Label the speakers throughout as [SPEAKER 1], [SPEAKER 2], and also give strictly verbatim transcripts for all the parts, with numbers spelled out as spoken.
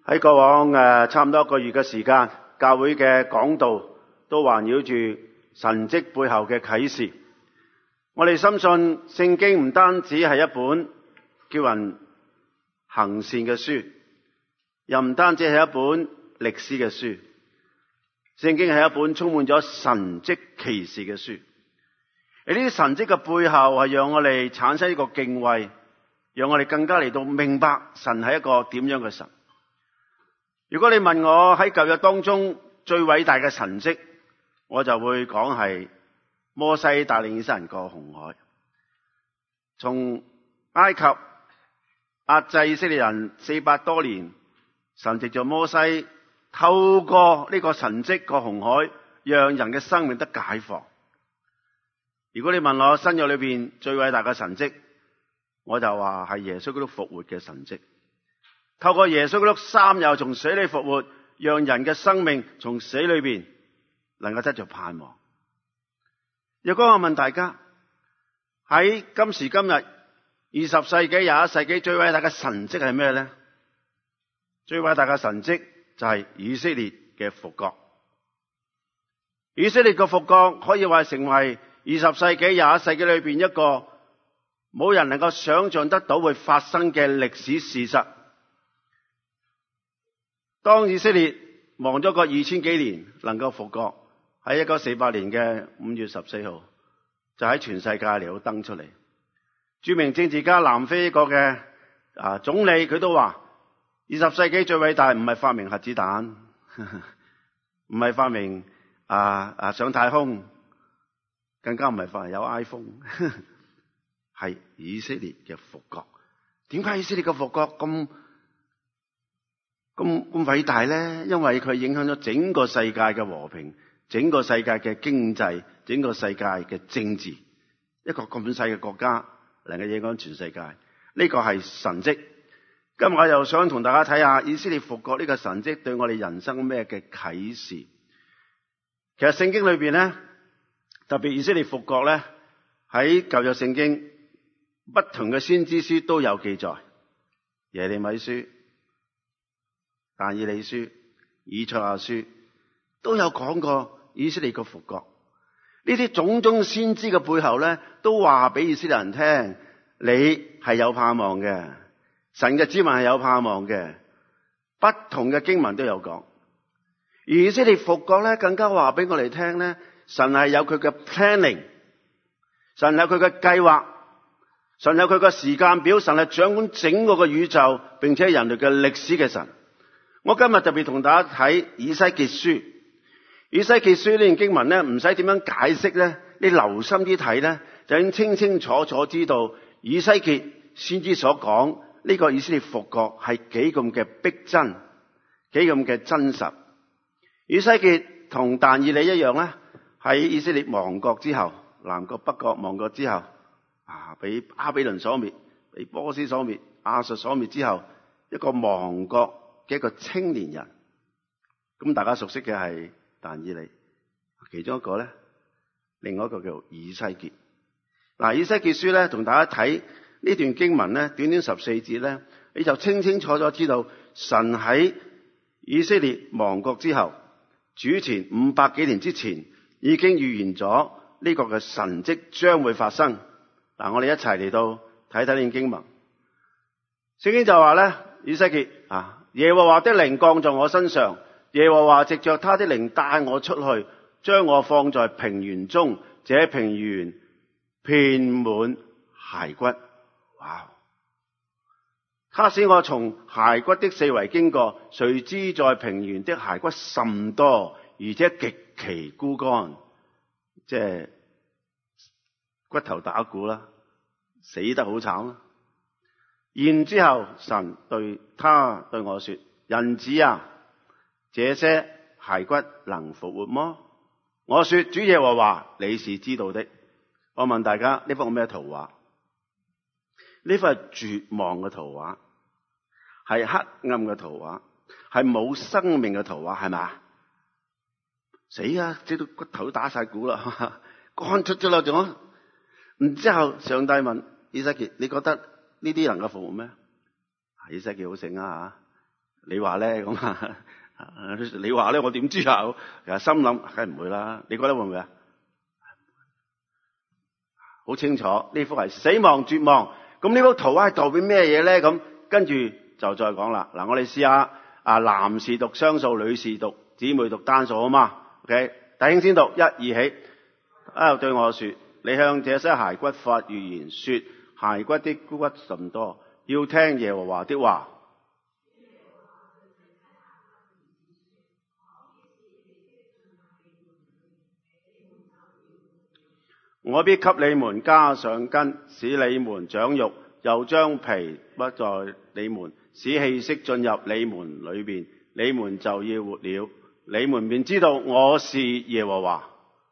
[SPEAKER 1] 喺過往誒差唔多一個月嘅時間，教會嘅講道都環繞住神蹟背後嘅啟示。我哋深信聖經唔單止係一本叫人行善嘅書，又唔單止係一本歷史嘅書。聖經係一本充滿咗神蹟奇事嘅書。而呢啲神蹟嘅背後係讓我哋產生一個敬畏，讓我哋更加嚟到明白神係一個點樣嘅神。如果你問我喺舊約當中最偉大嘅神蹟，我就會講係摩西帶領以色列人過紅海，從埃及壓制以色列人四百多年，神藉着摩西透過呢個神蹟過紅海，讓人嘅生命得解放。如果你問我新約裏邊最偉大嘅神蹟，我就話係耶穌基督復活嘅神蹟。透過耶穌基督三日從死裏復活，讓人嘅生命從死裏邊能夠得着盼望。若果我問大家喺今時今日二十世紀廿一世紀最偉大嘅神蹟係咩呢？最偉大嘅神蹟就係以色列嘅復國。以色列嘅復國可以話成為二十世紀廿一世紀裏邊一個冇人能夠想象得到會發生嘅歷史事實。當以色列亡咗個二千幾年能夠復國，喺一九四八年嘅五月十四號就喺全世界嚟到登出嚟。著名政治家南非一個嘅啊總理佢都話，二十世紀最偉大唔係發明核子彈，唔係發明啊啊上太空，更加唔係發明有 iPhone， 係以色列嘅復國。點解以色列嘅復國咁咁咁偉大咧？因為佢影響咗整個世界嘅和平，整個世界嘅經濟，整個世界嘅政治。一個咁細嘅國家能夠影響全世界，呢個係神蹟。今日我又想同大家睇下以色列復國呢個神蹟對我哋人生咩嘅啟示。其實聖經裏邊咧，特別以色列復國咧，喺舊約聖經不同嘅先知書都有記載，耶利米書、但以理書、以賽亞書都有講過以色列嘅復國。呢啲種種先知嘅背後咧，都話俾以色列人聽，你係有盼望嘅，神嘅子民係有盼望嘅。不同嘅經文都有講。而以色列復國咧，更加話俾我哋聽咧，神係有佢嘅 planning， 神有佢嘅計劃，神有佢嘅時間表，神係掌管整個嘅宇宙，並且人類嘅歷史嘅神。我今日特別同大家睇以西結書。以西結書呢段經文咧，唔使點樣解釋咧，你留心啲睇咧，就已經清清楚楚知道以西結先知所講呢個以色列復國係幾咁嘅逼真，幾咁嘅真實。以西結同但以理一樣咧，喺以色列亡國之後，南國北國亡國之後，啊，俾巴比倫所滅，俾波斯所滅，亞述所滅之後，一個亡國嘅一個青年人。咁大家熟悉嘅係但以理，其中一個咧，另外一個叫以西結。嗱，以西結書咧，同大家睇呢段經文咧，短短十四節咧，你就清清楚楚知道神喺以色列亡國之後，主前五百幾年之前已經預言咗呢個嘅神蹟將會發生。嗱，我哋一齊嚟到睇睇呢段經文。聖經就話咧，以西結啊，耶和華的靈降在我身上。耶和華藉着他的靈帶我出去，將我放在平原中，這平原遍滿骸骨。哇！他使我從骸骨的四圍經過，誰知在平原的骸骨甚多，而且極其枯乾，即係骨頭打鼓啦，死得好慘啦。然之後神對他對我說：人子啊，這些骸骨能復活麼？我說：主耶和華，你是知道的。我問大家，呢幅係咩圖畫？呢幅係絕望嘅圖畫，係黑暗嘅圖畫，係冇生命嘅圖畫，係咪？死啊！即到骨頭都打晒鼓啦，乾出咗啦，仲。然之後上帝問以西結：你覺得呢啲能夠復活咩？以西結好醒啊你話咧咁啊？你話咧，我點知啊？其實心諗，梗係唔會啦。你覺得會唔會啊？好清楚，呢幅係死亡絕望。咁呢幅圖畫係代表咩嘢咧？咁跟住就再講啦。嗱，我哋試下啊，男士讀雙數，女士讀姊妹讀單數好嘛 ？OK， 弟兄先讀，一二起。啊，對我說，你向這些骸骨發預言，說骸骨的骨甚多，要聽耶和華的話。我必給你們加上筋，使你們長肉，又將皮剝在你們，使氣息進入你們裏面，你們就要活了。你們便知道我是耶和華。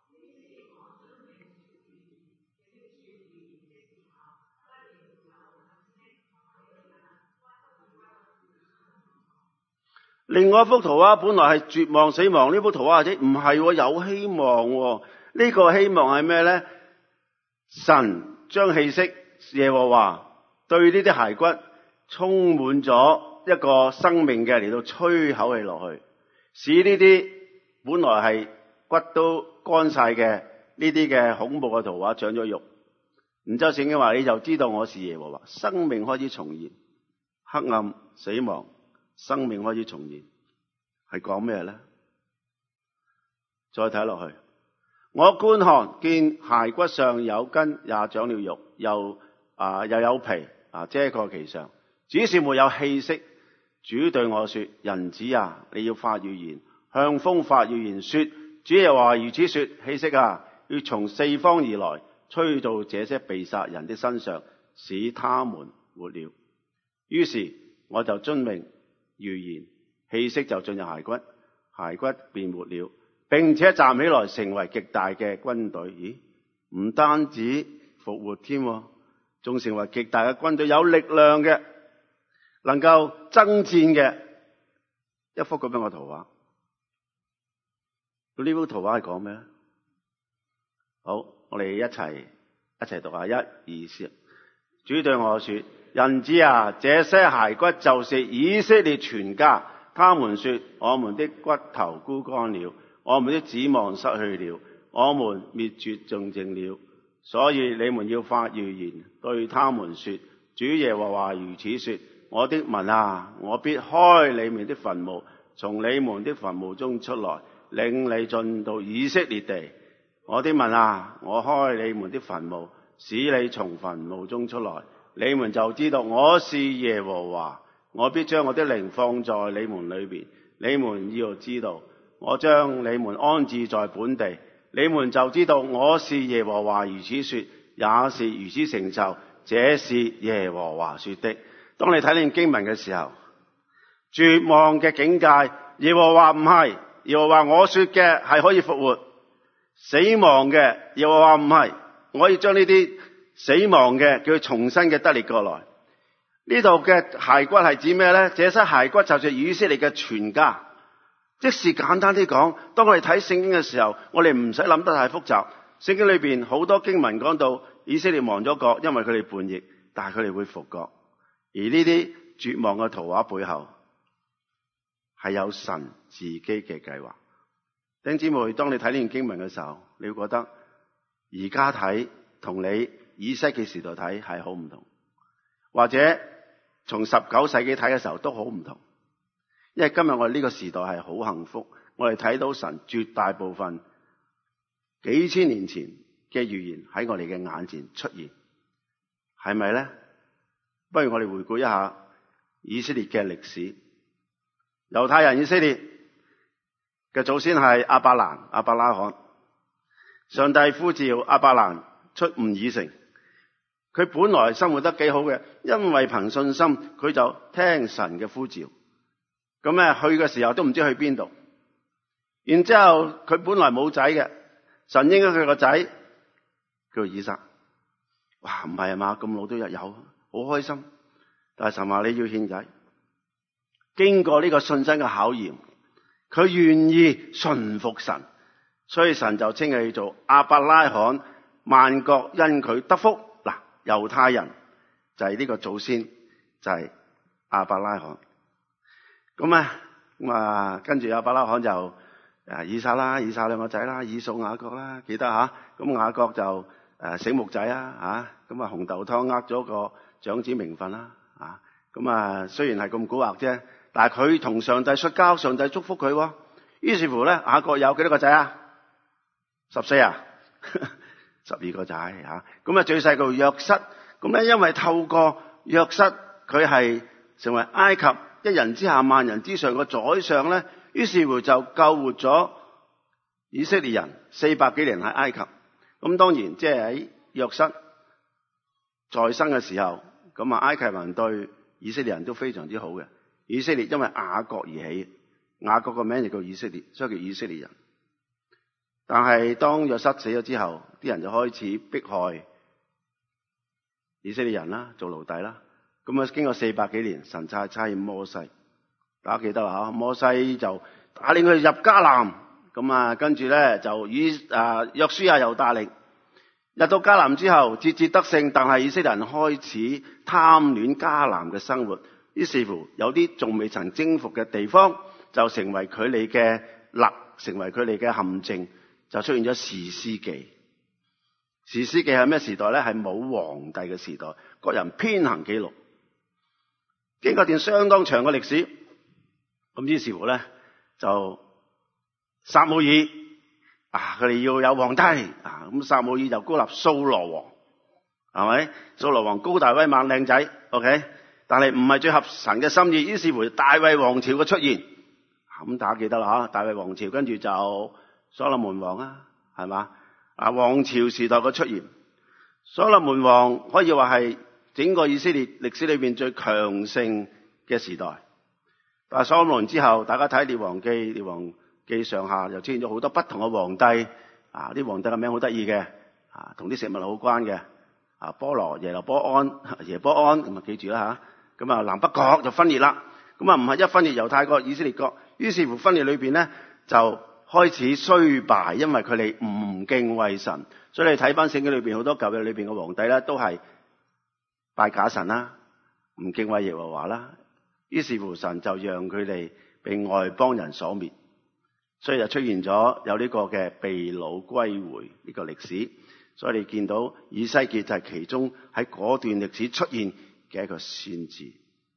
[SPEAKER 1] 另外一幅圖畫本來係絕望死亡，呢幅圖畫者唔係，有希望喎。呢個希望係咩咧？神將氣息，耶和華對呢啲骸骨充滿咗一個生命嘅，嚟到吹口氣落去，使呢啲本來係骨都乾晒嘅呢啲嘅恐怖嘅圖畫長咗肉。然之後聖經話，你就知道我是耶和華，生命開始重現，黑暗死亡，生命開始重現，係講咩咧？再睇落去。我觀看見骸骨上有筋，也長了肉，又啊又有皮啊遮蓋其上，只是沒有氣息。主對我說：人子啊，你要發預言，向風發預言，說主耶和華如此說：氣息啊，要從四方而來，吹到這些被殺人的身上，使他們活了。於是我就遵命預言，氣息就進入骸骨，骸骨便活了，並且站起來成為極大嘅軍隊。咦，唔單止復活添，仲成為極大嘅軍隊，有力量嘅，能夠爭戰嘅。一幅咁樣嘅圖畫。呢幅圖畫係講咩？好，我哋一齊一齊讀下。一、二、三。主對我說：人子啊，這些骸骨就是以色列全家。他們說：我們的骨頭枯乾了，我們的指望失去了，我們滅絕盡淨了。所以你們要發預言，對他們說：主耶和華如此說：我的民啊，我必開你們的墳墓，從你們的墳墓中出來，領你進到以色列地。我的民啊，我開你們的墳墓，使你從墳墓中出來，你們就知道我是耶和華。我必將我的靈放在你們裏邊，你們要知道，我將你們安置在本地，你們就知道我是耶和華如此說，也是如此成就。這是耶和華說的。當你睇呢段經文嘅時候，絕望嘅境界，耶和華唔係，耶和華我說嘅係可以復活。死亡嘅，耶和華唔係，我可以將呢啲死亡嘅叫佢重新嘅得力過來。呢度嘅骸骨係指咩咧？這些骸骨就是以色列嘅全家。即是簡單啲講，當我哋睇聖經嘅時候，我哋唔使諗得太複雜。聖經裏邊好多經文講到以色列亡咗國，因為佢哋叛逆，但係佢哋會復國。而呢啲絕望嘅圖畫背後係有神自己嘅計劃。弟兄姊妹，當你睇呢段經文嘅時候，你會覺得而家睇同你以西結時代睇係好唔同，或者從十九世紀睇嘅時候都好唔同。因為今日我哋呢個時代係好幸福，我哋睇到神絕大部分幾千年前嘅預言喺我哋嘅眼前出現，係咪咧？不如我哋回顧一下以色列嘅歷史。猶太人以色列嘅祖先係亞伯蘭、亞伯拉罕。上帝呼召亞伯蘭出吾珥城，佢本來生活得幾好嘅，因為憑信心佢就聽神嘅呼召。咁咧去嘅時候都唔知去邊度。然之後佢本來冇仔嘅，神應許佢個仔叫以撒。哇，唔係啊嘛，咁老都有，好開心。但係神話你要獻仔。經過呢個信心嘅考驗，佢願意順服神，所以神就稱佢做亞伯拉罕，萬國因佢得福。嗱，猶太人就係呢個祖先，就係亞伯拉罕。 咁啊，咁啊，跟住亞伯拉罕就誒以撒啦，以撒兩個仔啦，以掃雅各啦，記得吓。咁雅各就誒醒目仔啊，吓，咁啊紅豆湯呃咗個長子名分啦，啊，咁啊雖然係咁蠱惑啫，但係佢同上帝摔交，上帝祝福佢。於是乎咧，雅各有幾多個仔啊？十四啊，十二個仔吓。咁啊最細個約瑟，咁咧因為透過約瑟，佢係成為埃及一人之下萬人之上嘅宰相咧，於是乎就救活咗以色列人四百幾年喺埃及。咁當然即係喺約瑟在生嘅時候，咁啊埃及人對以色列人都非常之好嘅。以色列因為雅各而起，雅各個名就叫以色列，所以叫以色列人。但係當約瑟死咗之後，啲人就開始迫害以色列人啦，做奴隸啦。咁啊經過四百幾年，神差差遣摩西，大家記得啦，摩西就帶領佢入迦南，咁啊跟住咧就以啊約書亞又帶領入到迦南之後，節節得勝，但係以色列人開始貪戀迦南嘅生活，於是乎有啲仲未曾征服嘅地方，就成為佢哋嘅勒，成為佢哋嘅陷阱，就出現咗士師記。士師記係咩時代咧？係冇皇帝嘅時代，各人偏行己路。經過一段相當長嘅歷史，咁於是乎咧就撒母耳啊，佢哋要有皇帝啊，咁撒母耳就高立掃羅王，係咪？掃羅王高大威猛靚仔 ，OK， 但係唔係最合神嘅心意，於是乎大衛王朝嘅出現，咁大家記得啦吓，大衛王朝跟住就所羅門王啊，係嘛？啊，王朝時代嘅出現，所羅門王可以話係整個以色列歷史裏邊最強盛嘅時代。但係所羅門之後，大家睇列王記，列王記上下又出現咗好多不同嘅皇帝，啊，啲皇帝嘅名好得意嘅，啊，同啲食物好關嘅，啊，波羅、耶羅波安、耶波安，咁啊記住啦吓。咁啊南北國就分裂啦，咁啊唔係一分裂猶太國、以色列國，於是乎分裂裏邊咧就開始衰敗，因為佢哋唔敬畏神，所以你睇翻聖經裏邊好多舊約裏邊嘅皇帝咧，都係拜假神啦，唔敬畏耶和華啦，於是乎神就讓佢哋被外邦人所滅，所以就出現咗有呢個嘅被擄歸回呢個歷史。所以你見到以西結就係其中喺嗰段歷史出現嘅一個先知。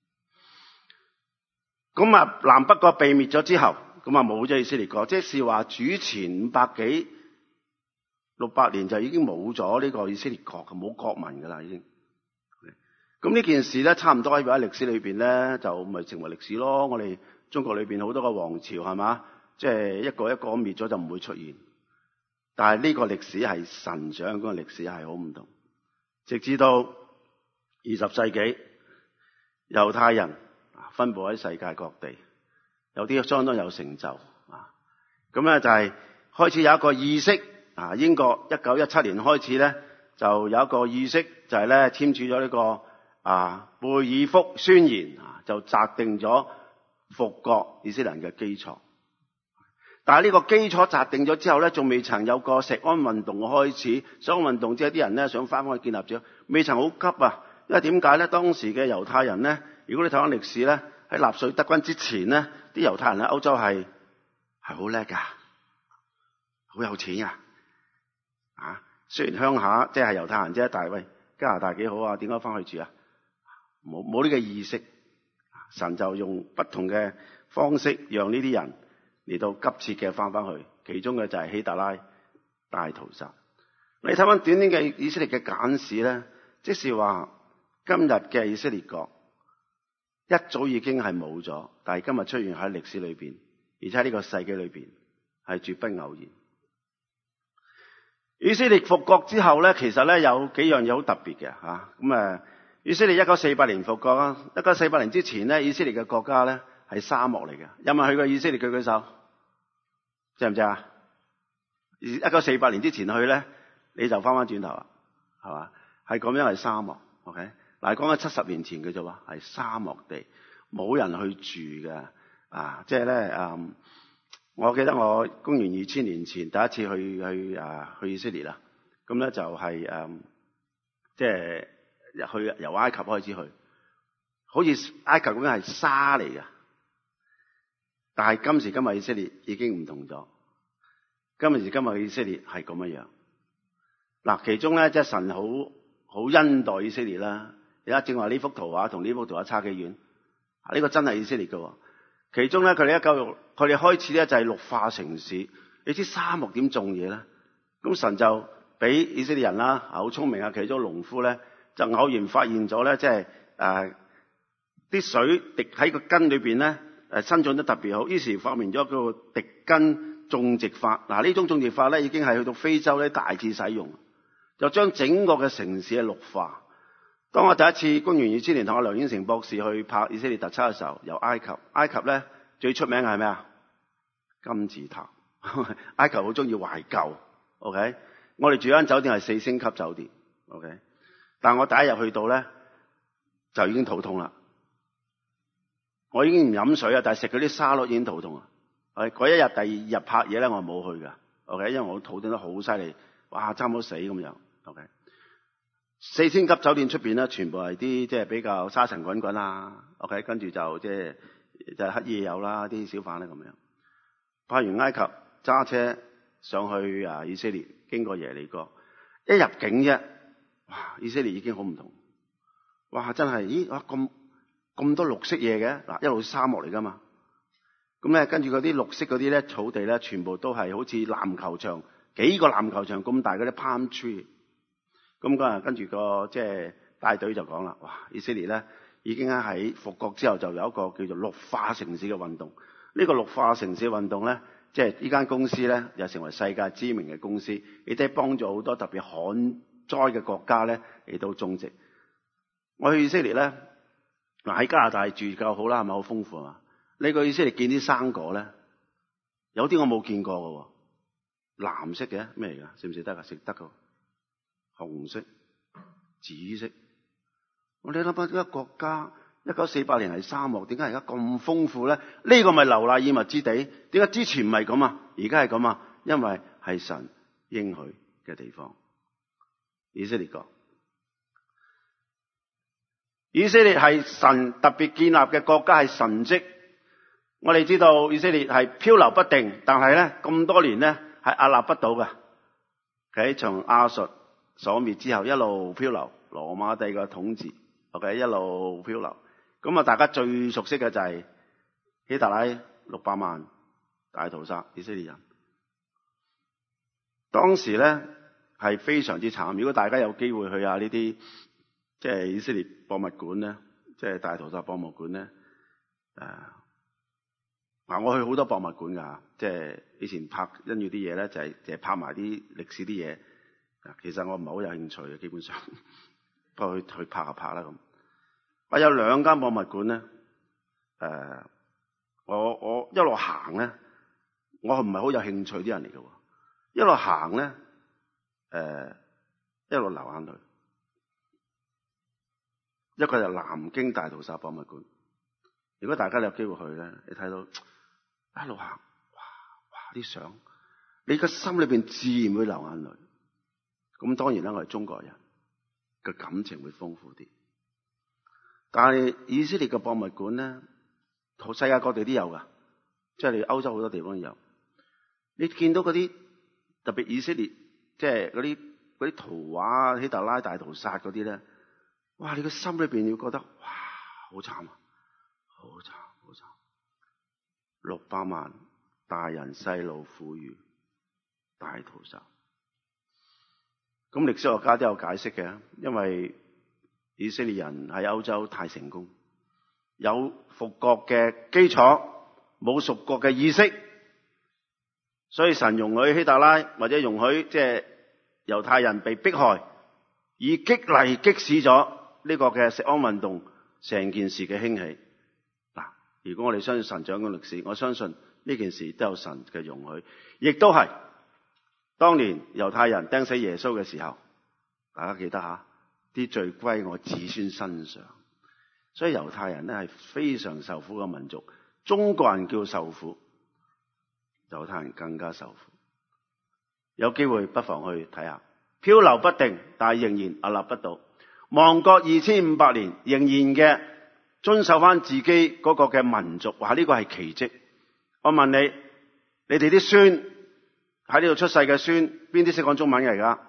[SPEAKER 1] 咁啊南北國被滅咗之後，咁啊冇咗以色列國，即是話主前五百幾六百年就已經冇咗呢個以色列國，冇國民噶啦已經。咁呢件事咧，差唔多喺歷史裏邊咧，就咪成為歷史咯。我哋中國裏邊好多個王朝係嘛，即係一個一個滅咗就唔會出現。但係呢個歷史係神掌嗰個歷史係好唔同。直至到二十世紀，猶太人分佈喺世界各地，有啲相當有成就啊。咁咧就係開始有一個意識啊。英國一九一七年開始咧，就有一個意識，就係咧簽署咗呢個啊貝爾福宣言啊，就擇定咗復國以色列人嘅基礎。但係呢個基礎擇定咗之後咧，仲未曾有個錫安運動嘅開始。錫安運動即係啲人咧想翻返去建立咗，未曾好急啊。因為點解咧？當時嘅猶太人咧，如果你睇翻歷史咧，喺納粹德軍之前咧，啲猶太人喺歐洲係係好叻噶，好有錢噶。啊，雖然鄉下即係猶太人啫，但係喂，加拿大幾好啊？點解翻去住啊？冇冇呢個意識，神就用不同嘅方式讓呢啲人嚟到急切嘅翻翻去，其中嘅就係希特拉大屠殺。你睇翻短短嘅以色列嘅簡史咧，即是話今日嘅以色列國一早已經係冇咗，但係今日出現喺歷史裏邊，而且喺呢個世紀裏邊係絕不偶然。以色列復國之後咧，其實咧有幾樣嘢好特別嘅吓。咁啊，以色列一九四八年復國啊，一九四八年之前咧，以色列嘅國家咧係沙漠嚟嘅。有冇去過以色列？舉舉手，知唔知啊？一九四八年之前去咧，你就翻翻轉頭啦，係嘛？係咁樣係沙漠。OK，嗱，講緊七十年前嘅啫喎，係沙漠地，冇人去住嘅啊。即係咧，嗯，我記得我公元二千年前第一次去去啊去以色列啦。咁咧就係、是、誒，即係去由埃及開始去，好似埃及咁樣係沙嚟嘅。 但係今時今日以色列已經唔同咗。今時今日嘅以色列係咁樣樣。嗱，其中咧即係神好好恩待以色列啦。而家正話呢幅圖畫同呢幅圖畫差幾遠？呢、這個真係以色列嘅。其中咧佢哋一教育，佢哋開始咧就係綠化城市。你知沙漠點種嘢咧？咁神就俾以色列人啦，好聰明啊！其中農夫咧就偶然發現咗咧，即係誒啲水滴喺個根裏邊咧，誒生長得特別好。於是發明咗個滴根種植法。嗱，呢種種植法咧已經係去到非洲咧大致使用，就將整個嘅城市嘅綠化。當我第一次公元二千年同阿梁顯成博士去拍以色列特輯嘅時候，由埃及，埃及咧最出名嘅係咩啊？金字塔。埃及好中意懷舊 ，OK？ 我哋住間酒店係四星級酒店 ，OK？ 但我第一日去到咧就已經肚痛啦。我已經唔飲水啊，但係食嗰啲沙律已經肚痛啊。係嗰一日第二日拍嘢咧，我冇去噶 ，OK？ 因為我肚痛得好犀利，哇，差唔多死咁樣 ，OK？ 四星級酒店出邊咧，全部係啲即係比較沙塵滾滾啊 ，OK？ 跟住就即係就係乞兒有啦，啲小販咧咁樣。拍完埃及。揸車上去啊！以色列經過耶利哥，一入境啫，哇！以色列已經好唔同，哇！真係，咦？哇！咁咁多綠色嘢嘅，嗱，一路沙漠嚟噶嘛，咁咧跟住嗰啲綠色嗰啲咧草地咧，全部都係好似籃球場幾個籃球場咁大嗰啲 palm tree，咁嗰日跟住個即係帶隊就講啦，哇！以色列咧已經喺復國之後就有一個叫做綠化城市嘅運動，呢個綠化城市運動咧。即係呢間公司咧，又成為世界知名嘅公司，亦都係幫助好多特別旱災嘅國家咧嚟到種植。我去以色列咧，嗱喺加拿大住夠好啦，係咪好豐富啊？你去以色列見啲生果咧，有啲我冇見過嘅，藍色嘅咩嚟噶？食唔食得噶？食得噶，紅色、紫色。我哋諗翻呢個國家。一九四八年係沙漠，點解而家咁豐富咧？呢個咪流奶與蜜之地？點解之前唔係咁啊？而家係咁啊？因為係神應許嘅地方。以色列國，以色列係神特別建立嘅國家，係神蹟。我哋知道以色列係漂流不定，但係咧咁多年咧係屹立不倒嘅。喺從亞述所滅之後，一路漂流，羅馬帝嘅統治 ，OK， 一路漂流。咁啊！大家最熟悉嘅就係希特拉六百萬大屠殺以色列人。當時咧係非常之慘。如果大家有機會去下呢啲即係以色列博物館咧，即係大屠殺博物館咧，誒，嗱，我去好多博物館㗎，即係以前拍跟住啲嘢咧，就係就係拍埋啲歷史啲嘢。其實我唔係好有興趣嘅，基本上不過去去拍下拍啦咁。我有兩間博物館咧，誒、呃，我我一路行咧，我唔係好有興趣啲人嚟嘅，一路行咧，誒、呃，一路流眼淚。一個就南京大屠殺博物館，如果大家有機會去咧，你睇到一路行，哇哇啲相，你個心裏邊自然會流眼淚。咁當然啦，我係中國人嘅感情會豐富啲。但係以色列嘅博物館咧，世界各地都有噶，即係你歐洲好多地方都有。你見到嗰啲特別以色列，即係嗰啲嗰啲圖畫，希特拉大屠殺嗰啲咧，哇！你個心裏邊要覺得哇，好慘啊，好慘好慘，六百萬大人細路婦孺大屠殺。咁歷史學家都有解釋嘅，因為以色列人喺歐洲太成功，有復國嘅基礎，冇屬國嘅意識，所以神容許希特拉或者容許即係猶太人被迫害，以激勵激使咗呢個嘅錫安運動成件事嘅興起。嗱，如果我哋相信神掌管歷史，我相信呢件事都有神嘅容許，亦都係當年猶太人釘死耶穌嘅時候，大家記得吓。啲罪歸我子孫身上，所以猶太人咧係非常受苦嘅民族。中國人叫受苦，猶太人更加受苦。有機會不妨去睇下，漂流不定，但係仍然屹立不倒。亡國二千五百年，仍然嘅遵守翻自己嗰個嘅民族，話呢個係奇蹟。 我問你，你哋啲孫喺呢度出世嘅孫，邊啲識講中文嘅而家？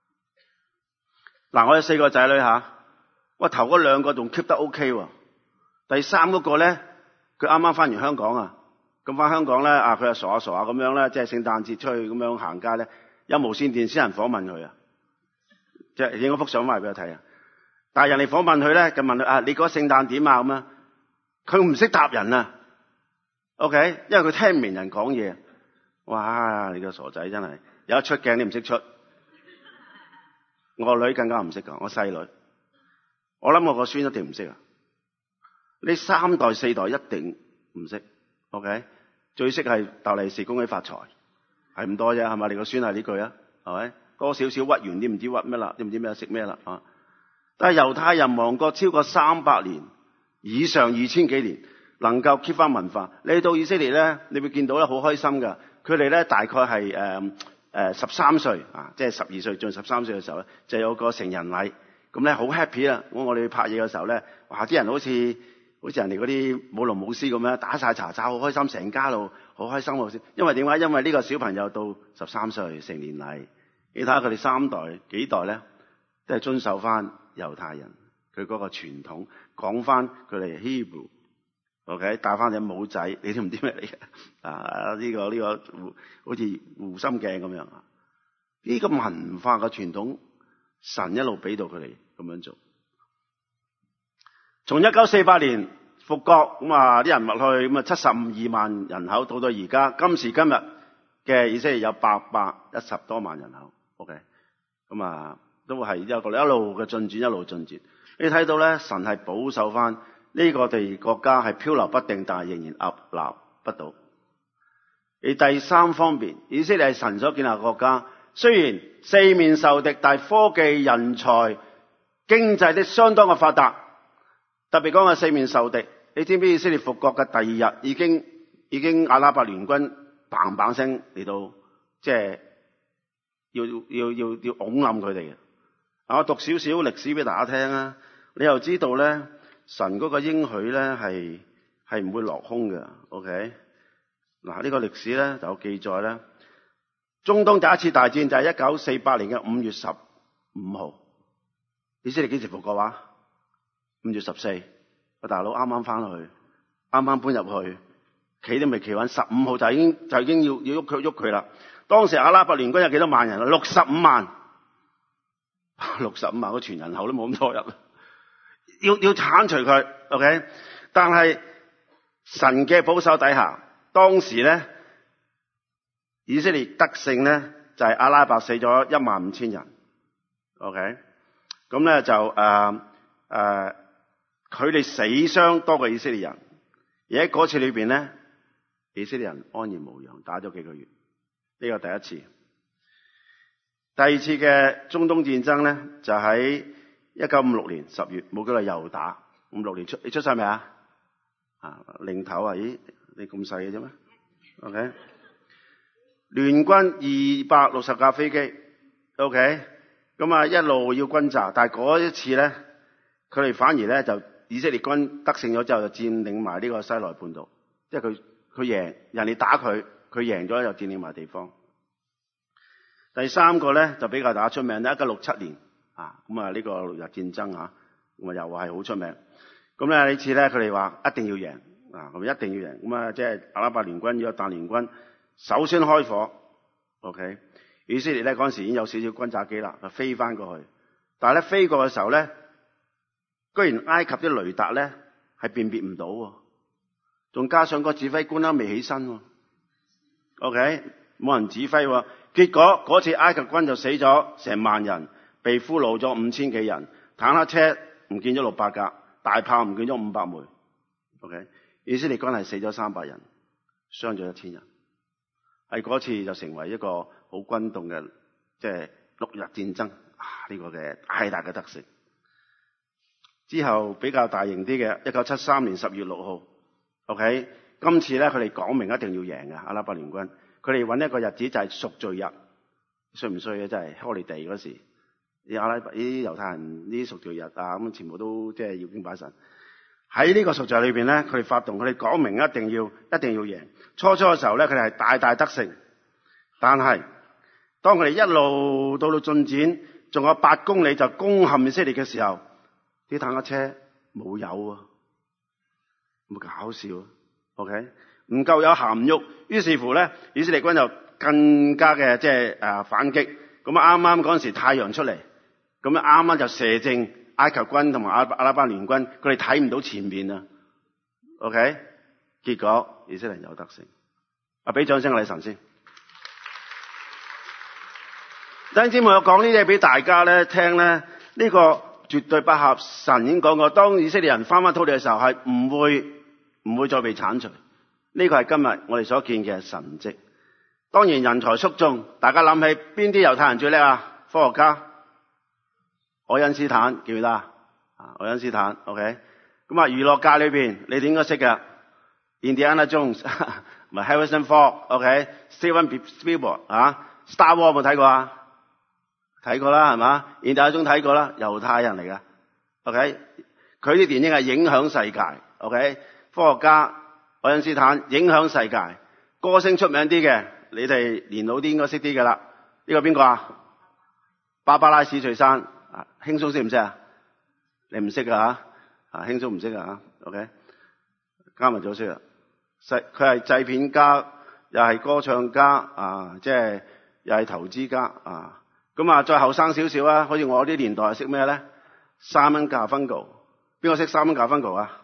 [SPEAKER 1] 嗱，我有四個仔女吓，我頭嗰兩個仲 keep 得 OK 喎，第三嗰個咧，佢啱啱翻完香港啊，咁翻香港咧啊，佢又傻下傻下咁樣咧，即係聖誕節出去咁樣行街咧，有無線電視人訪問佢啊，即係影嗰幅相翻嚟俾我睇啊。但係人哋訪問佢咧，就問佢啊，你覺得聖誕點啊咁啊？佢唔識答人啊 ，OK， 因為佢聽唔明人講嘢。哇！你個傻仔真係有一出鏡你唔識出，我個女更加唔識講，我細女，我諗我個孫一定唔識啊！你三代四代一定唔識 ，OK， 最識係逗利是恭喜發財，係咁多啫，係咪？你個孫係呢句啊，係咪？多少少屈完啲唔知屈咩啦，啲唔知咩食咩啦啊！但係猶太人亡國超過三百年以上，二千幾年，能夠 keep 翻文化。你到以色列咧，你會見到咧好開心噶。佢哋咧大概係誒誒十三歲啊，即係十二歲進十三歲嘅時候咧，就有個成人禮。咁咧好 happy 啊！我我哋去拍嘢嘅時候咧，哇！啲人好似好似人哋嗰啲舞龍舞獅咁樣打晒查查，好開心，成家路好開心喎。因為點解？因為呢個小朋友到十三歲成年禮，你睇下佢哋三代幾代咧，都係遵守翻猶太人佢嗰個傳統，講翻佢哋 Hebrew。OK， 戴翻隻帽仔，你都唔知咩嚟嘅啊！呢、這個呢、這個好似護心鏡咁樣啊！呢、這個文化嘅傳統，神一路俾到佢哋咁樣做。從一九四八年復國咁啊，啲人落去咁啊，七十五二萬人口，到到而家今時今日嘅以色列有八百一十多萬人口。OK， 咁啊都係一個一路嘅進展，一路進展。你睇到咧，神係保守翻。呢個地國家係漂流不定，但係仍然屹立不倒。而第三方面，以色列係神所建立嘅國家，雖然四面受敵，但係科技、人才、經濟都相當嘅發達。特別講係四面受敵，你知唔知以色列復國嘅第二日已經已經阿拉伯聯軍砰砰聲嚟到，即係要要要要拱冧佢哋嘅。我讀少少歷史俾大家聽啊，你又知道咧。神嗰個應許咧係係唔會落空嘅 ，OK？ 嗱，呢個歷史咧就有記載咧，中東第一次大戰就係一九四八年嘅五月十五號。以色列幾時復國話？五月十四，個大佬啱啱翻去，啱啱搬入去，企都未企穩，十五號就已經就已經要要喐佢喐佢啦。當時阿拉伯聯軍有幾多萬人啊？六十五萬，六十五萬個全人口都冇咁多人。要要剷除佢 ，OK？ 但係神嘅保守底下，當時咧以色列得勝咧就係、是、阿拉伯死咗一萬五千人 ，OK？ 咁咧就誒誒，佢、呃、哋、呃、死傷多過以色列人，而喺嗰次裏邊咧，以色列人安然無恙，打咗幾個月，呢、這個第一次。第二次嘅中東戰爭咧就喺一九五六年十月，冇幾耐又打。五六年出，你出世未啊？啊，零頭啊？咦，你咁細嘅啫咩 ？OK， 聯軍二百六十架飛機 ，OK， 咁啊一路要轟炸，但係嗰一次咧，佢哋反而咧就以色列軍得勝咗之後就佔領埋呢個西奈半島，即係佢佢贏，人哋打佢，佢贏咗又佔領埋地方。第三個咧就比較大家出名，一九六七年。啊，咁啊呢個六日戰爭啊，咁啊又係好出名。咁咧呢次咧佢哋話一定要贏，啊咁一定要贏。咁啊即係阿拉伯聯軍、約旦聯軍首先開火 ，OK。以色列咧嗰陣時已經有少少轟炸機啦，就飛翻過去。但係咧飛過嘅時候咧，居然埃及啲雷達咧係辨別唔到，仲加上個指揮官咧未起身 ，OK， 冇人指揮。結果嗰次埃及軍就死咗成萬人。被俘虜咗五千幾人，坦克車唔見咗六百架，大炮唔見咗五百枚。OK， 以色列軍係死咗三百人，傷咗一千人。喺嗰次就成為一個好轟動嘅，即係六日戰爭啊！呢、這個嘅大大嘅得勝。之後比較大型啲嘅，一九七三年十月六號。OK， 今次咧佢哋講明一定要贏嘅阿拉伯聯軍，佢哋揾一個日子就係贖罪日，衰唔衰嘅真係 holiday 嗰時。啲阿拉伯啲猶太人啲贖罪日啊，咁全部都即係要敬拜神。 喺呢個贖罪裏邊咧，佢哋發動，佢哋講明一定要一定要贏。初初嘅時候咧，佢哋係大大得勝，但係當佢哋一路到到進展，仲有八公里就攻陷以色列嘅時候，啲坦克車冇油啊，冇搞笑啊 ，OK， 唔夠有鹹喐，於是乎咧，以色列軍就更加嘅即係誒反擊。咁啊啱啱嗰陣時太陽出嚟，咁啊啱啱就射正埃及軍同埋阿阿拉伯聯軍，佢哋睇唔到前面啊 ，OK， 結果以色列有得勝。啊，俾掌聲禮神先。弟兄姊妹，我講呢啲嘢俾大家咧聽咧，呢、這個絕對不合神已經講過，當以色列人翻返土地嘅時候，係唔會唔會再被剷除。呢、這個係今日我哋所見嘅神蹟。當然人才xuất眾，大家諗起邊啲猶太人最叻啊？科學家愛因斯坦記唔記得啊？愛因斯坦 OK。咁啊娛樂界裏邊你哋應該識嘅 Indiana Jones 唔係 Harrison Ford OK，Steven Spielberg 啊 Star Wars 有冇睇過啊？睇過啦係嘛？現代中睇過啦，猶太人嚟噶 OK。佢啲電影係影響世界 OK。科學家愛因斯坦影響世界，歌星出名啲嘅。你哋年老啲應該識啲㗎啦。呢個邊個啊？芭芭拉史翠珊啊，輕鬆識唔識啊？你唔識㗎嚇？啊，輕鬆唔識啊 OK， 加埋咗識啊。佢係製片家，又係歌唱家啊，即係又係投資家啊。咁啊，再後生少少啊，好似我啲年代係識咩咧？Simon Garfunkel，邊個識 Simon Garfunkel啊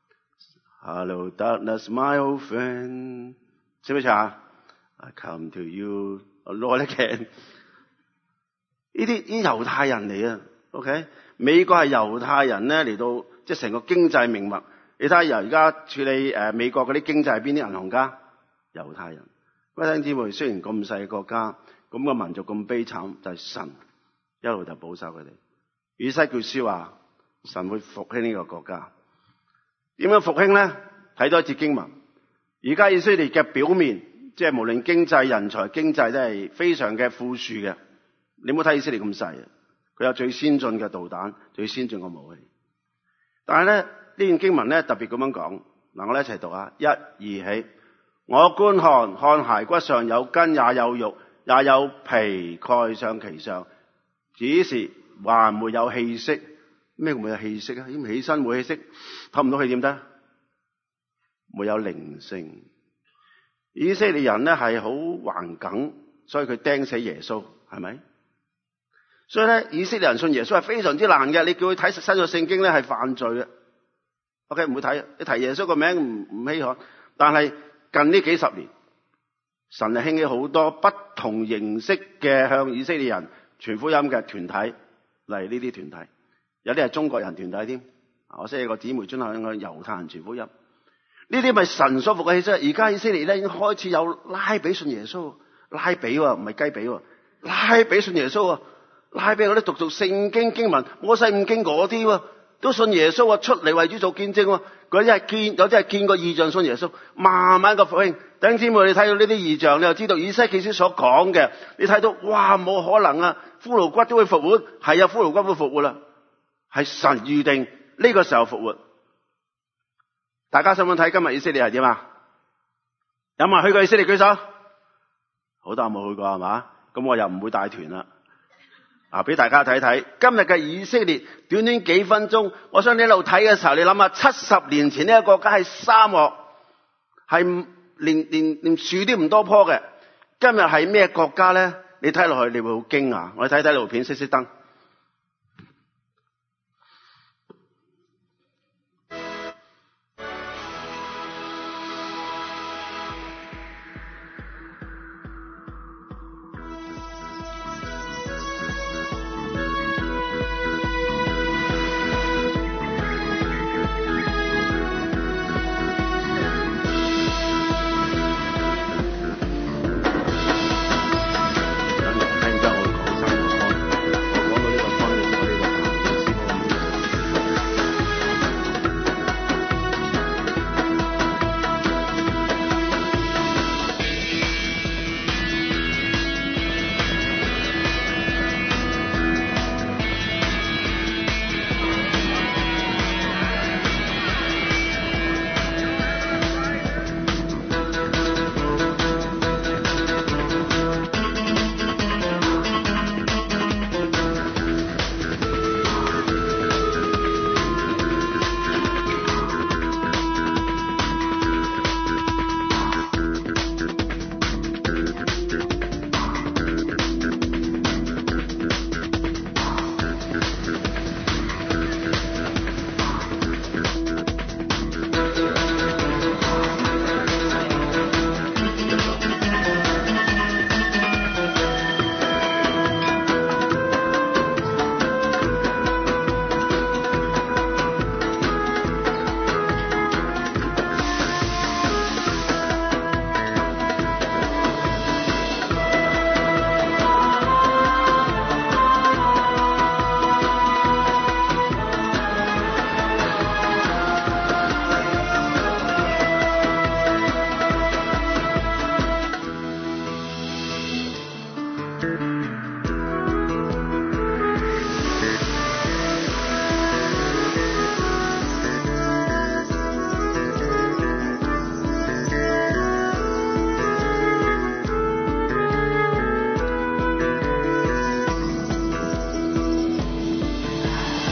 [SPEAKER 1] ？Hello darkness my old friend， 識唔識啊？I come to you, Lord again。呢啲呢啲猶太人嚟啊 ，OK？ 美國係猶太人咧嚟到，即係成個經濟命脈。你睇下由而家處理誒美國嗰啲經濟係邊啲銀行家？猶太人。各位弟兄姊妹，雖然咁細嘅國家，咁個民族咁悲慘，就係神一路就保守佢哋。以西結書話神會復興呢個國家。點樣復興咧？睇多一節經文。而家以色列嘅表面。即係無論經濟、人才、經濟都係非常嘅富庶嘅。你唔好睇以色列咁細啊，佢有最先進嘅導彈、最先進嘅武器。但係咧呢段經文咧特別咁樣講，嗱我哋一齊讀啊，一二起，我觀看，看骸骨上有筋也有肉，也有皮蓋上其上，只是還沒有氣息。咩沒有氣息啊？點起身冇氣息，透唔到氣點得？沒有靈性。以色列人咧係好頑梗，所以佢釘死耶穌，係咪？所以咧，以色列人信耶穌係非常之難嘅。你叫佢睇新約聖經咧係犯罪嘅。OK， 唔會睇。你提耶穌個名唔唔稀罕，但係近呢幾十年，神係興起好多不同形式嘅向以色列人傳福音嘅團體，例如呢啲團體，有啲係中國人團體添。我識有個姊妹專向猶太人傳福音。呢啲咪神所服嘅氣質。而家以色列咧已經開始有拉比信耶穌，拉比喎，唔係雞髀喎，拉比信耶穌喎，拉比嗰啲讀讀聖經經文，摩西五經嗰啲喎，都信耶穌啊，出嚟為主做見證喎。嗰啲係見，有啲係見過異象信耶穌，慢慢個復興。弟兄姊妹，你睇到呢啲異象，你就知道以西結書所講嘅，你睇到哇冇可能啊，骷髏骨都會復活，係啊，骷髏骨會復活啦，係神預定呢個時候復活。大家想唔想睇今日以色列係點啊？有冇人去過以色列舉手？好多人冇去過係嘛？咁我又唔會帶團啦。啊，俾大家睇睇今日嘅以色列，短短幾分鐘，我想你一路睇嘅時候，你諗下七十年前呢個國家係沙漠，係連連連樹都唔多棵嘅。今日係咩國家咧？你睇落去你會好驚訝。我哋睇睇路片，熄熄燈。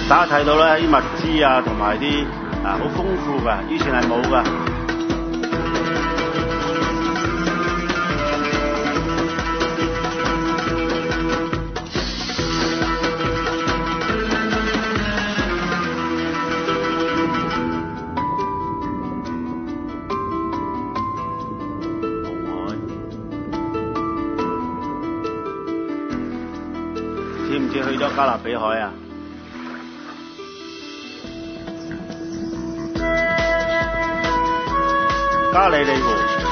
[SPEAKER 1] 大家睇到咧，啲物資啊，同埋啲啊好豐富㗎，以前係冇㗎。知唔知去咗加勒比海啊？加利利湖，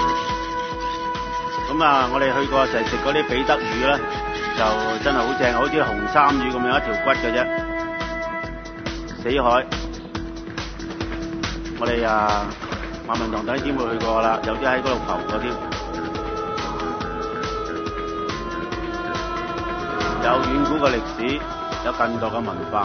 [SPEAKER 1] 咁啊，我哋去過成日食嗰啲彼得魚咧，就真係好正，好似紅衫魚咁樣一條骨嘅啫。死海，我哋啊萬民堂弟兄姊妹去過啦，有啲喺嗰度浮過添。有遠古嘅歷史，有近代嘅文化。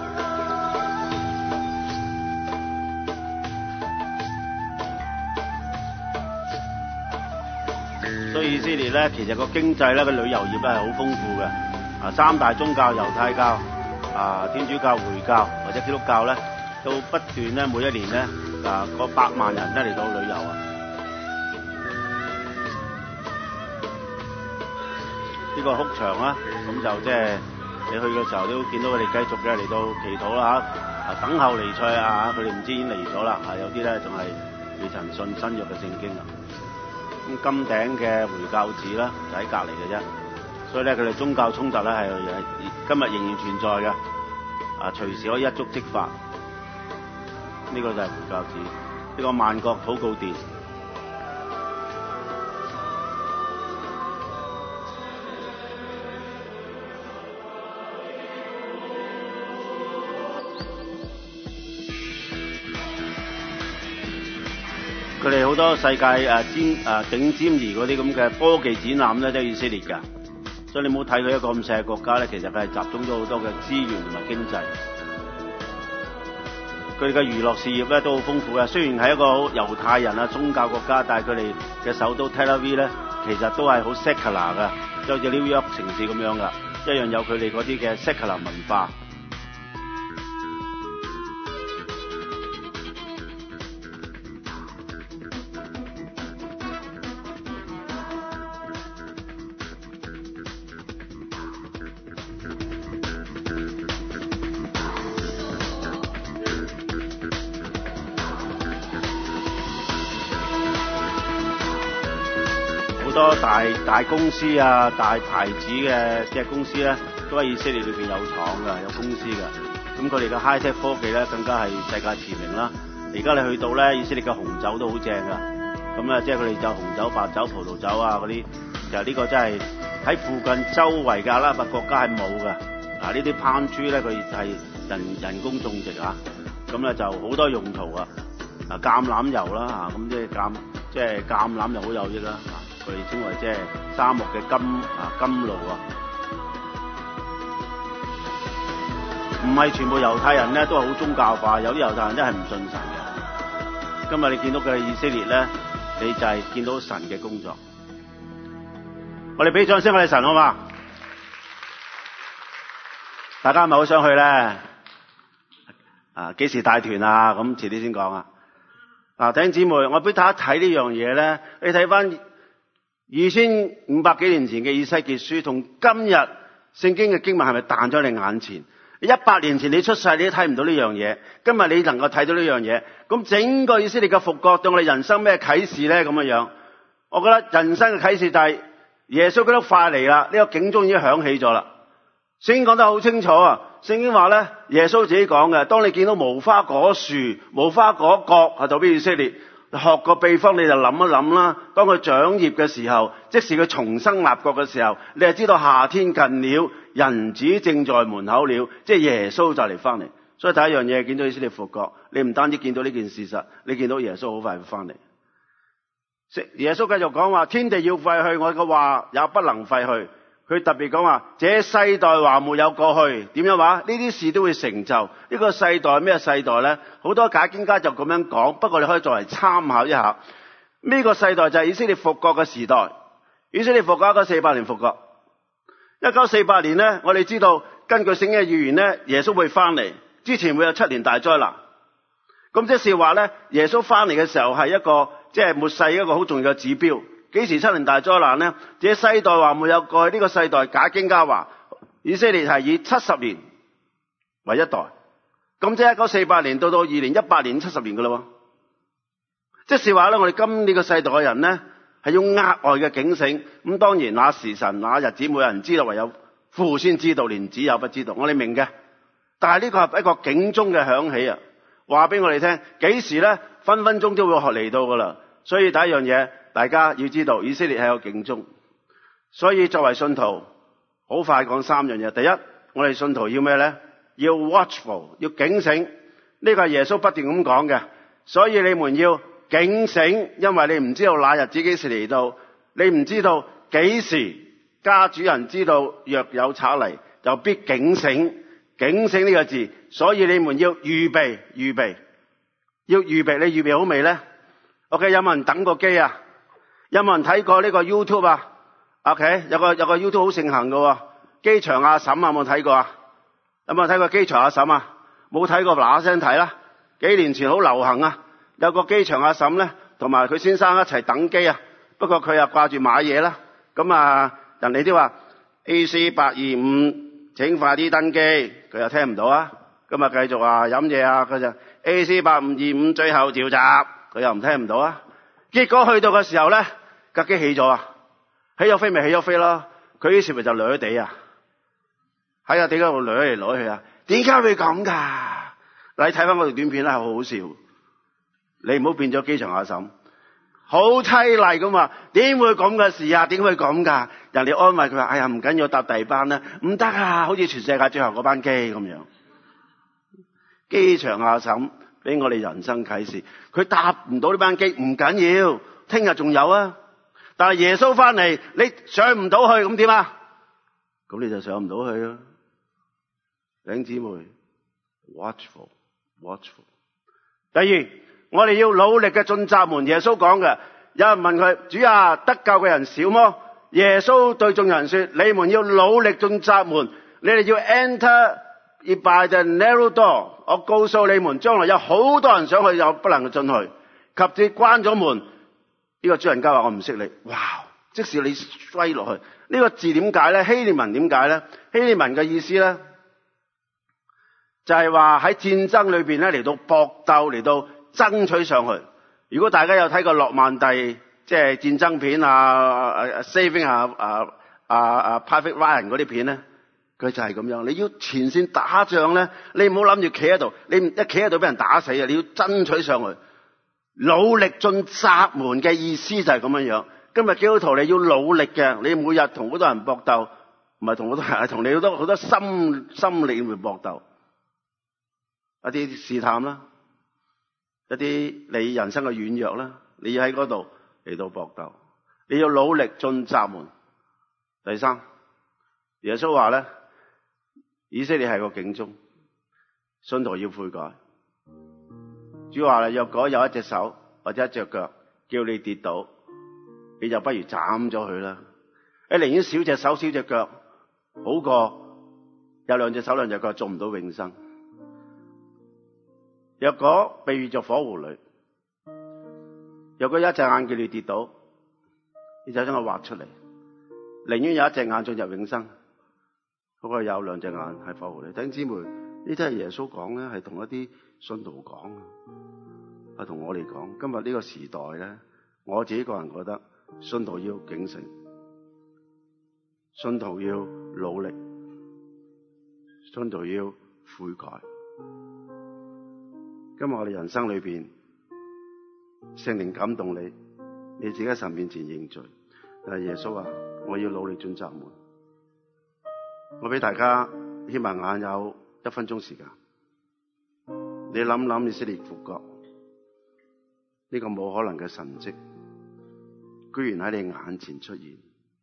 [SPEAKER 1] 所以以色列咧，其實個經濟咧，個旅遊業咧係好豐富嘅。啊，三大宗教，猶太教、啊天主教、回教或者基督教咧，都不斷咧每一年咧啊個百萬人咧嚟到旅遊啊。呢個哭牆啦，咁就即係你去嘅時候都見到佢哋繼續嘅嚟到祈禱啦嚇，啊等候彌賽亞，佢哋唔知已經嚟咗啦，啊有啲咧仲係未曾信新約嘅聖經啊。咁金頂嘅回教寺啦，就喺隔離嘅啫，所以咧佢哋宗教衝突咧係今日仍然存在嘅，啊隨時可以一觸即發。呢個就係回教寺，呢個萬國禱告殿。佢哋好多世界誒尖誒頂尖兒嗰啲咁嘅科技展覽咧，都係以色列㗎。所以你冇睇佢一個咁細嘅國家咧，其實佢係集中咗好多嘅資源同埋經濟。佢哋嘅娛樂事業咧都好豐富嘅。雖然係一個猶太人啊宗教國家，但係佢哋嘅首都 Tel Aviv 咧，其實都係好 secular 㗎，即係好似 New York 城市咁樣㗎，一樣有佢哋嗰啲嘅 secular 文化。好多大大公司啊，大牌子嘅即係公司咧，都喺以色列裏邊有廠㗎，有公司㗎。咁佢哋嘅 high tech 科技咧，更加係世界馳名啦。而家你去到咧，以色列嘅紅酒都好正㗎。咁啊，即係佢哋就紅酒、白酒、葡萄酒啊嗰啲，其實呢個真係喺附近周圍嘅阿拉伯國家係冇㗎。嗱，呢啲 palm tree 咧，佢係人人工種植啊。咁咧就好多用途啊。啊，橄欖油啦嚇，咁即係橄即係橄欖又好有益啦。佢哋稱為即係沙漠嘅甘啊甘露啊，唔係全部猶太人咧都係好宗教化，有啲猶太人真係唔信神嘅。今日你見到嘅以色列咧，你就係見到神嘅工作。我哋俾掌聲我哋神好嘛？大家係咪好想去咧？啊，幾時帶團啊？咁遲啲先講啊。嗱，弟兄姊妹，我俾大家睇呢樣嘢咧，你睇翻二千五百幾年前嘅以西結書，同今日聖經嘅經文係咪彈咗你眼前？一百年前你出世，你都睇唔到呢樣嘢。今日你能夠睇到呢樣嘢，咁整個以色列嘅復國對我哋人生咩啟示咧？咁樣樣，我覺得人生嘅啟示就係耶穌基督快嚟啦，呢個警鐘已經響起咗啦。聖經講得好清楚啊！聖經話咧，耶穌自己講嘅，當你見到無花果樹、無花果角係代表以色列。學個秘方你就諗一諗啦，當佢長葉嘅時候，即使佢重生立國嘅時候，你就知道夏天近了，人子正在門口了，即係耶穌就嚟翻嚟。所以第一樣嘢見到以色列復國，你唔單止見到呢件事實，你見到耶穌好快會翻嚟。耶穌繼續講話，天地要廢去，我嘅話也不能廢去。佢特別講話，這世代還沒有過去，點樣話？呢啲事都會成就。呢、這個世代係咩世代咧？好多解經家就咁樣講，不過你可以作為參考一下。呢、這個世代就係以色列復國嘅時代。以色列復國一九四八年復國。一九四八年咧，我哋知道根據聖經嘅預言咧，耶穌會翻嚟， 之前會有七年大災難。咁即是話咧，耶穌翻嚟嘅時候係一個即係末世一個好重要嘅指標。幾時七年大災難呢？這世代還沒有過去，呢個世代假經家話以色列係以七十年為一代。咁即係一九四八年到到二零一八年七十年噶啦。即是話咧，我哋今呢個世代嘅人咧係要額外嘅警醒。咁當然那時辰那日子冇人知道，唯有父先知道，連子也不知道。我哋明嘅，但係呢個係一個警鐘嘅響起啊！話俾我哋聽，幾時咧分分鐘都會學嚟到噶啦。所以第一樣嘢，大家要知道，以色列係有警鐘。所以作為信徒，好快講三樣嘢。第一，我哋信徒要咩咧？要 watchful， 要警醒。呢個係耶穌不斷咁講嘅。所以你們要警醒，因為你唔知道那日子幾時嚟到，你唔知道幾時家主人知道若有賊嚟，就必警醒。警醒呢個字，所以你們要預備，預備，要預備。你預備好未咧 ？OK， 有冇人等過機啊？有冇人睇過呢個 YouTube 啊 ？OK， 有個有個 YouTube 好盛行嘅，機場阿嬸有冇睇過啊？有冇睇過機場阿嬸啊？冇睇過嗱嗱聲睇啦。幾年前好流行啊，有個機場阿嬸咧，同埋佢先生一齊等機啊。不過佢又掛住買嘢啦。咁啊，人哋都話 A C 八二五。請快啲登機，佢又聽唔到啊！今日繼續啊飲嘢啊，佢就 A C 八五二五最後調集，佢又唔聽唔到啊！結果去到嘅時候咧，架機起咗啊，起咗飛咪起咗飛咯，佢於是咪就掠地啊，喺個地嗰度掠嚟攞去啊！點解會咁噶？你睇翻嗰條短片咧，係好好笑，你唔好變咗機場阿嬸。好淒厲噶嘛？點會咁嘅事啊？點會咁噶？人哋安慰佢話：哎呀，唔緊要，搭第二班啦，唔得啊！好似全世界最後嗰班機咁樣。機場阿嬸俾我哋人生啟示，佢搭唔到呢班機唔緊要，聽日仲有啊！但係耶穌翻嚟，你上唔到去，咁點啊？咁你就上唔到去啊！弟兄姊妹 ，watchful，watchful watchful。第二，我哋要努力嘅進窄門。耶穌講嘅，有人問佢：主啊，得救嘅人少麼？耶穌對眾人說：你們要努力進窄門，你哋要 enter by the narrow door。我告訴你們，將來有好多人想去又不能進去，及至關咗門，呢、這個主人家話：我唔識你。哇！即使你衰落去，呢、這個字點解咧？希臘文點解咧？希臘文嘅意思咧，就係話喺戰爭裏邊咧嚟到搏鬥，嚟到爭取上去。如果大家有睇過諾曼第即係戰爭片啊 ，Saving 啊啊啊啊 Private Ryan 嗰啲片咧，佢就係咁樣。你要前線打仗咧，你唔好諗住企喺度，你一企喺度俾人打死啊！你要爭取上去，努力進窄門嘅意思就係咁樣樣。今日基督徒你要努力嘅，你每日同好多人搏鬥，唔係同好多人，係同你好多好多心心理會搏鬥，一啲試探啦。一啲你人生嘅軟弱啦，你要喺嗰度嚟到搏鬥，你要努力進窄門。第三，耶穌話咧，以色列係個警鐘，信徒要悔改。主話啦，若果有一隻手或者一隻腳叫你跌倒，你就不如斬咗佢啦。你寧願少隻手少隻腳，好過有兩隻手兩隻腳做唔到永生。若果被滅在火湖裏，若果有一隻眼叫你跌倒，你就將佢挖出嚟，寧願有一隻眼進入永生，嗰個有兩隻眼喺火湖裏。弟兄姊妹，呢啲係耶穌講咧，係同一啲信徒講，係同我哋講。今日呢個時代咧，我自己個人覺得，信徒要警醒，信徒要努力，信徒要悔改。今日我哋人生裏邊，聖靈感動你，你自己喺神面前認罪。但係耶穌話：我要努力進窄門。我俾大家眯埋眼有一分鐘時間，你諗諗以色列復國呢個冇可能嘅神蹟，居然喺你眼前出現，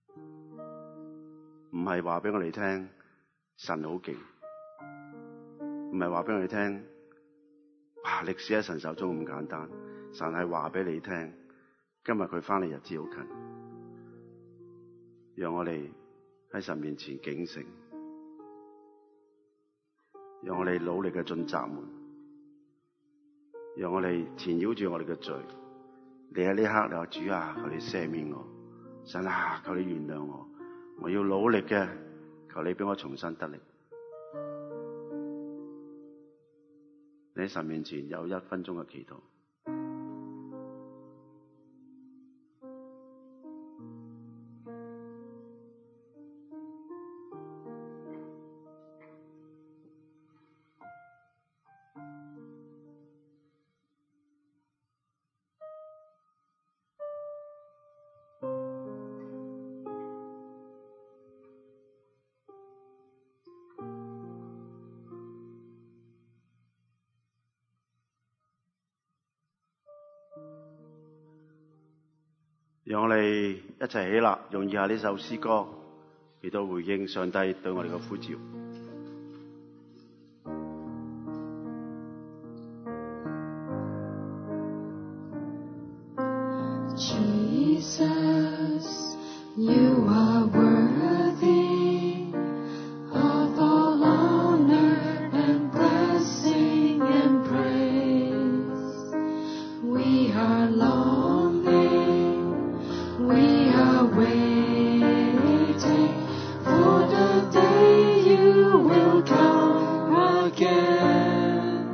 [SPEAKER 1] 唔係話俾我哋聽神好勁，唔係話俾我哋聽。哇！歷史喺神手中咁簡單，神係話俾你聽，今日佢翻嚟日子好近，讓我哋喺神面前警醒， 讓我哋努力嘅進閘門，讓我哋纏繞住我哋嘅罪。你喺呢刻你話，主啊，求你赦免我，神啊，求你原諒我，我要努力嘅，求你俾我重新得力。你喺神面前有一分鐘嘅祈禱。讓我哋一齊起立，用以下呢首詩歌嚟到回應上帝對我哋嘅呼召。
[SPEAKER 2] Jesus, you are worthy of all honor and blessing and praise. We are longing, we are waiting for the day you will come again.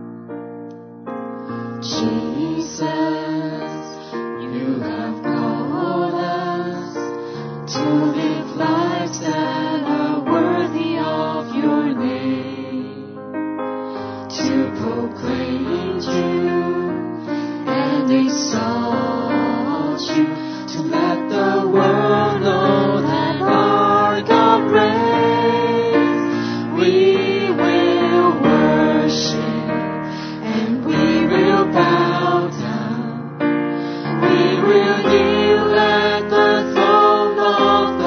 [SPEAKER 2] Jesus, you have called us to live lives that are worthy of your name, to proclaim you and exalt you, to let the world know that our God reigns. We will worship and we will bow down. We will kneel at the throne of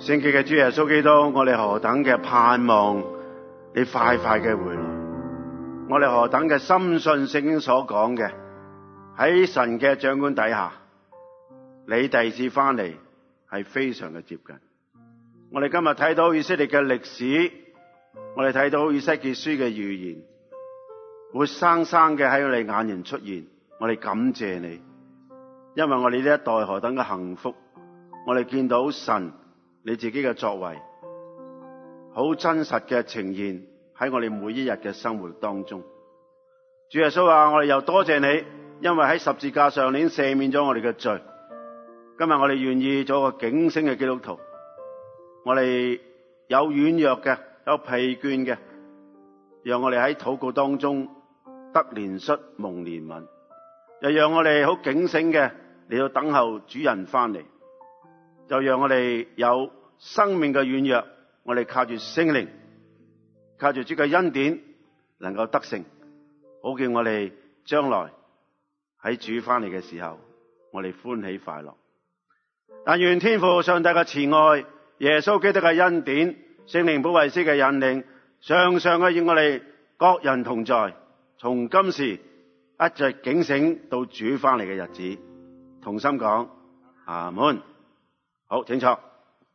[SPEAKER 1] 聖潔嘅主耶穌基督，我哋何等嘅盼望你快快嘅回來，我哋何等嘅深信聖經所講嘅，喺神嘅掌管底下，你第二次翻嚟係非常嘅接近。我哋今日睇到以色列嘅歷史，我哋睇到以西結書嘅預言，活生生嘅喺我哋眼前出現，我哋感謝你，因為我哋呢一代何等嘅幸福，我哋見到神你自己嘅作為，好真實嘅呈現喺我哋每一日嘅生活當中。主耶穌話：我哋又多謝你，因為喺十字架上你赦免咗我哋嘅罪。今日我哋願意做一個警醒嘅基督徒，我哋有軟弱嘅，有疲倦嘅，讓我哋喺禱告當中得憐恤蒙憐憫，又讓我哋好警醒嘅嚟到等候主人翻嚟。就讓我哋有生命嘅軟弱，我哋靠住聖靈，靠住主嘅恩典，能夠得勝，好叫我哋將來喺主翻嚟嘅時候，我哋歡喜快樂。但願天父上帝嘅慈愛、耶穌基督嘅恩典、聖靈保惠師嘅引領，常常嘅與我哋各人同在，從今時一直警醒到主翻嚟嘅日子。同心講阿門。好，請坐。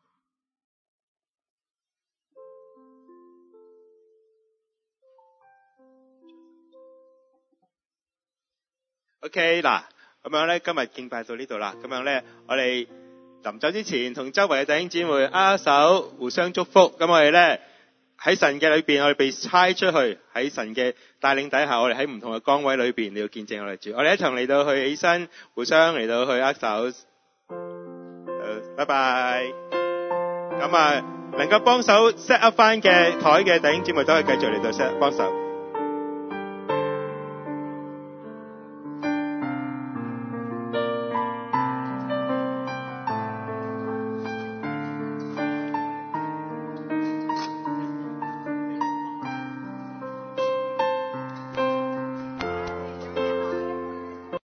[SPEAKER 3] OK 嗱，咁樣咧，今日敬拜到呢度啦。咁樣咧，我哋臨走之前，同周圍嘅弟兄姊妹握一手，互相祝福。咁我哋咧喺神嘅裏邊，我哋被差出去，喺神嘅帶領底下，我哋喺唔同嘅崗位裏邊，你要見證我哋主。我哋一齊嚟到去起身，互相嚟到去握手。拜拜。咁啊，能夠幫手 set up 翻嘅台嘅弟兄姊妹都可以繼續嚟到 set 幫手。